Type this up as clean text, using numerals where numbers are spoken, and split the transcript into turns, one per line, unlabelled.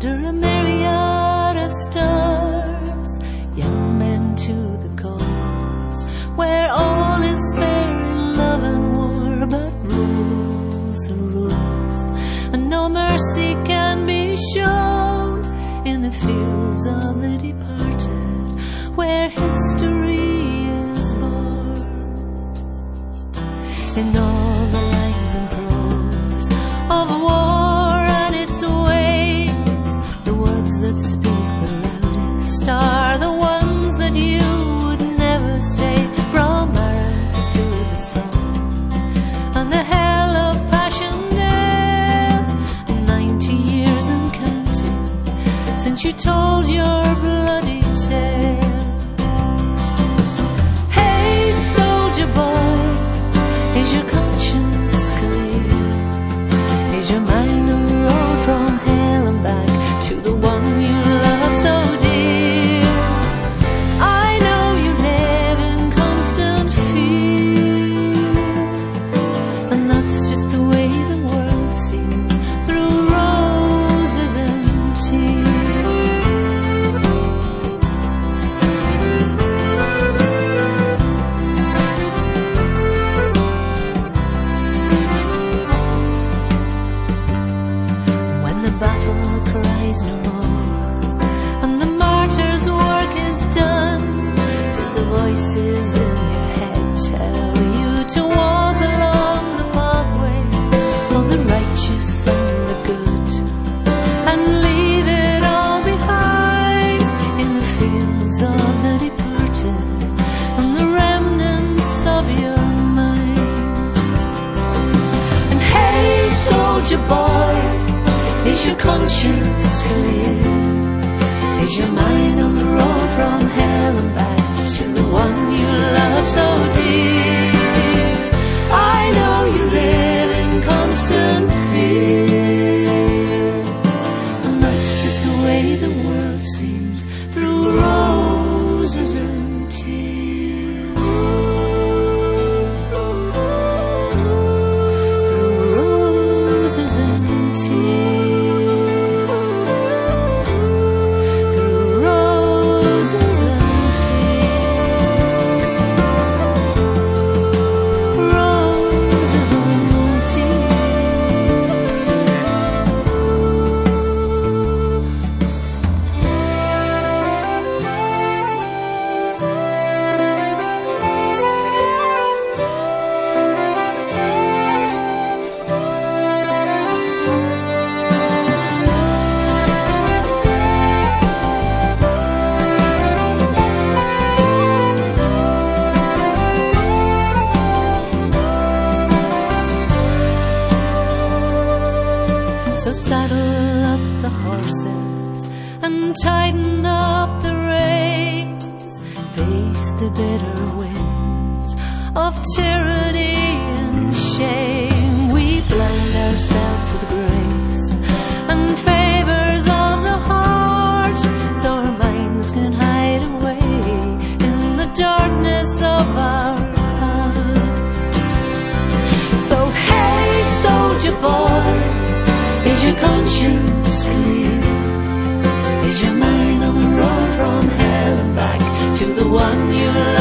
under a myriad of stars, young men to the cause, where all is fair in love and war, but rules are rules, and no mercy can be shown in the fields of the departed, where history is born. In all the lines and prose of war and its ways, the words that speak the loudest are the ones that you would never say, from ours to the song and the hell of passion death. 90 years and counting since you told your bloody tale. Hey, soldier boy, is your conscience clear? Is your mind on the road from hell and back to the one you love so dear? I know you live in constant fear, and that's just the way the world seems, through roses and tears. When the battle cries no more and the martyr's work is done, do the voices in your head tell you to walk along the pathway of the righteous and the good, and leave it all behind in the fields of the departed and the remnants of your mind? And hey, soldier boy, is your conscience clear? Is your mind on the road from hell and back to the one you love so dear? I know you live in constant fear, and that's just the way the world seems, through roses and tears. Through roses and tears. So saddle up the horses and tighten up the reins, face the bitter winds of tyranny and shame. We blind ourselves with grace and favors of the heart, so our minds can hide away in the darkness of our hearts. So hey, soldier boy, is your conscience clear? Is your mind on the road from hell and back to the one you love